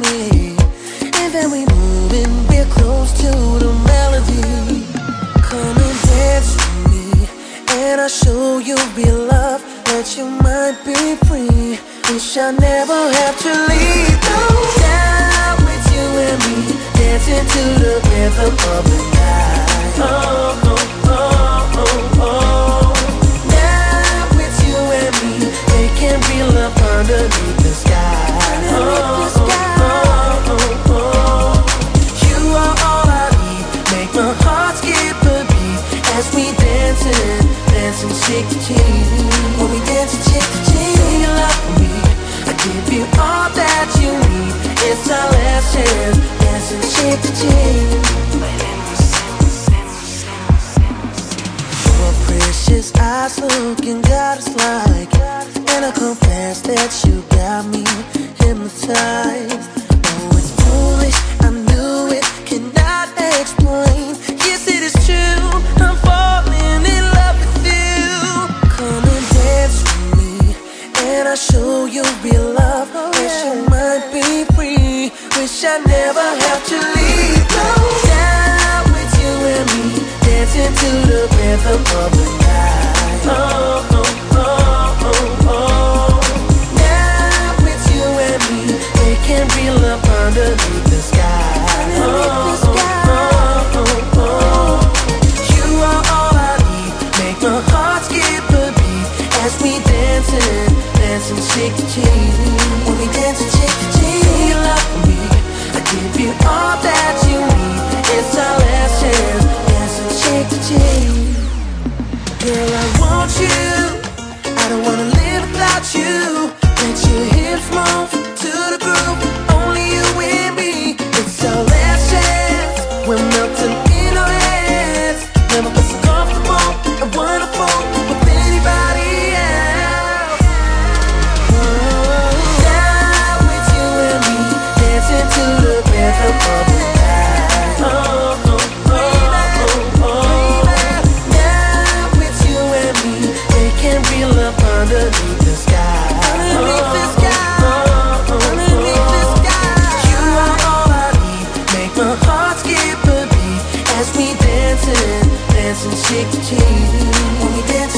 me, and then we move and we're close to the melody. Come and dance with me, and I'll show you real love, that you might be free. Wish I never have to leave. No, down with you and me, dancing to the rhythm of the night. Oh, oh, oh, oh, oh. Now with you and me, making real love underneath the sky. Oh, oh, oh, oh. You are all I need, make my heart skip a beat as we dancing, dancing cheek to cheek. When we dancing cheek to cheek, you love me, I give you all that you need. It's our last chance, dancing cheek to cheek. Your precious eyes looking goddess-like, and I confess that you got me hypnotized. Oh, it's foolish, I knew it, cannot explain. Yes, it is true, I'm falling in love with you. Come and dance with me, and I'll show you real love. Wish you might be free, wish I never have to leave. No, down with you and me, dancing to the rhythm of the night. Oh, oh, oh, oh, oh. Now with you and me, making real love underneath the sky. Oh, oh, oh, oh. You are all I need, make my heart skip a beat as we dancing, dancing cheek to cheek. When we dancing cheek to cheek, you love me, I give you all that you need. It's our last chance, dancing cheek to cheek. Girl, I want you, I don't wanna live without you. Let your hips move to the groove, only you and me. It's our last chance, we're melting in our hands. Never felt so comfortable and wonderful with anybody else. Down with you and me, dancing to the rhythm of the night. Oh, oh, oh, oh, oh. Now with you and me, making real love underneath the sky. Underneath the sky, underneath the sky. You are all I need, make my heart skip a beat as we dancing, dancing cheek to cheek. When we dance